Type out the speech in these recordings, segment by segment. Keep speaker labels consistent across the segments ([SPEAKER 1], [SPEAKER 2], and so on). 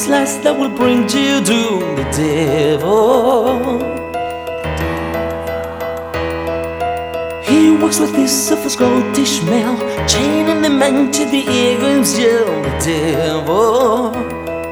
[SPEAKER 1] these lies that will bring you to the devil. He walks with his soft Ishmael, chaining the man to the eagle's jail, the devil.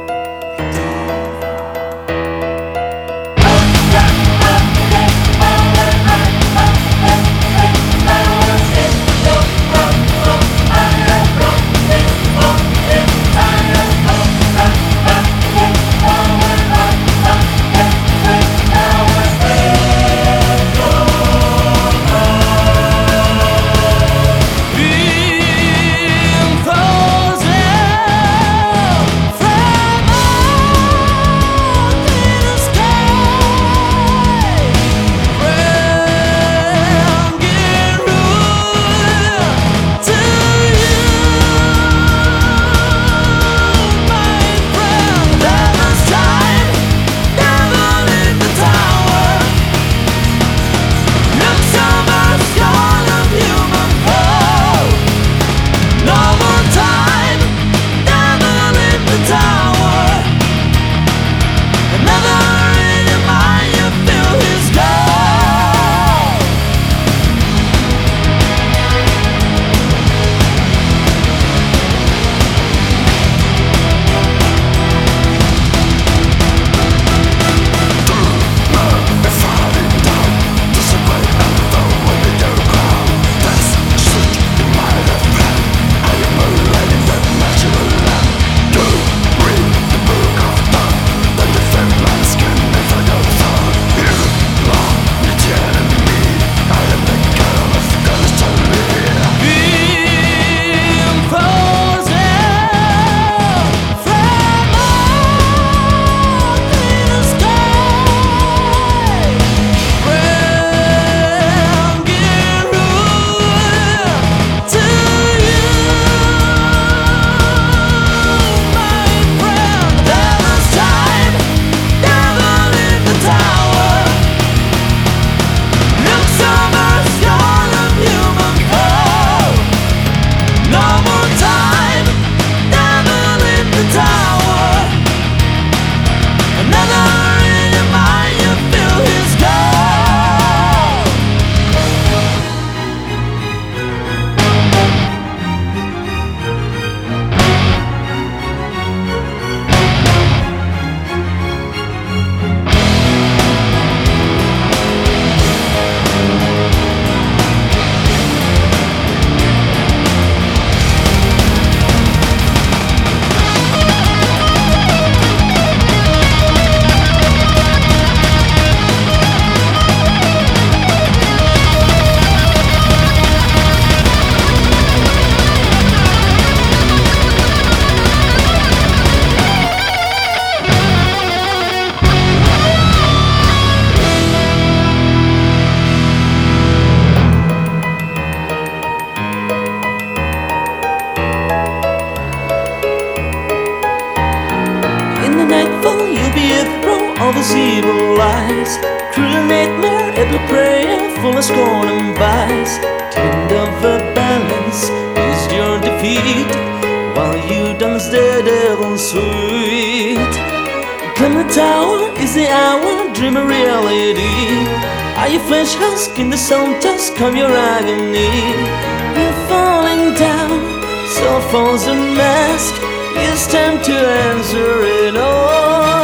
[SPEAKER 1] All these evil lies, cruel nightmare, every prayer full of scorn and vice. Tend of a balance is your defeat, while you dance the devil's sweet. Climb the tower is the hour, dream a reality. Are you flesh husk in the sound tusk of your agony? You're falling down, so falls the mask. It's time to answer it all.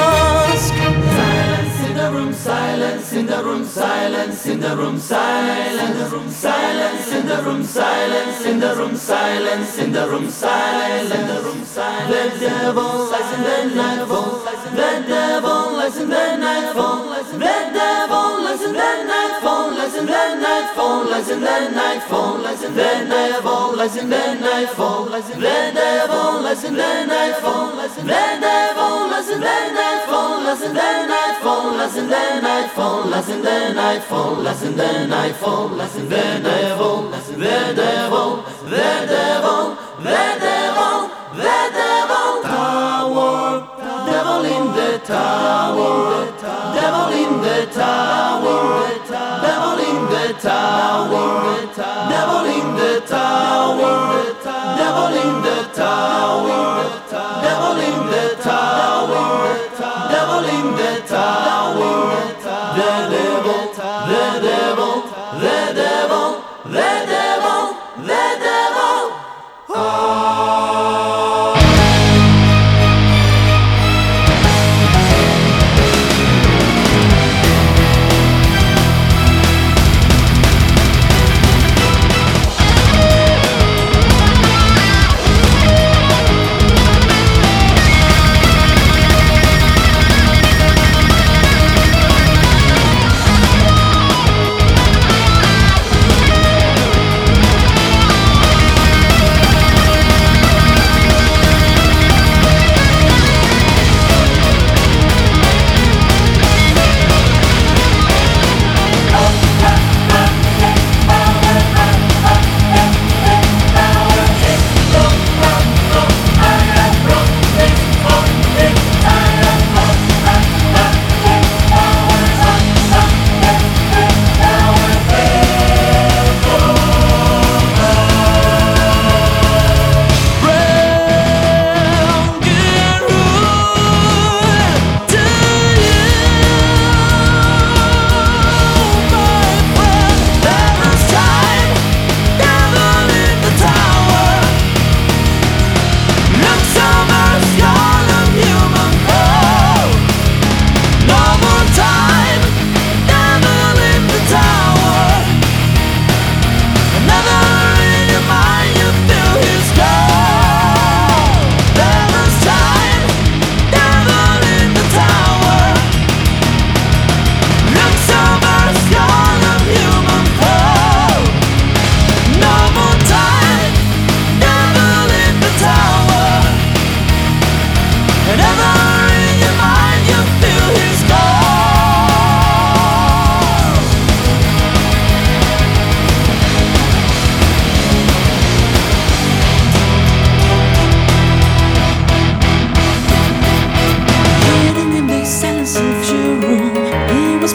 [SPEAKER 2] Silence in the room, silence in the room, silence in the room, silence in the room, silence in the room, silence in the room, silence in the room, silence. The devil lies in the nightfall. The devil lies in the nightfall. The devil lies in the nightfall. Lies in the nightfall. Lies in the nightfall. Lies in the devil lies in the nightfall. The devil lies in the nightfall. The devil lies in the nightfall. Lies in the nightfall. Lies in the nightfall, lies in the nightfall, lies in the nightfall, lies in the devil, the devil, the devil, the devil, the devil, tower, devil in the tower, devil in the tower, devil in the tower, devil in the tower, devil in the tower, devil in the tower.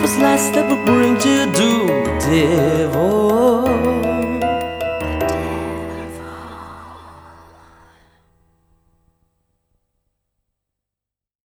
[SPEAKER 1] purpose lies that will bring to doom, devil.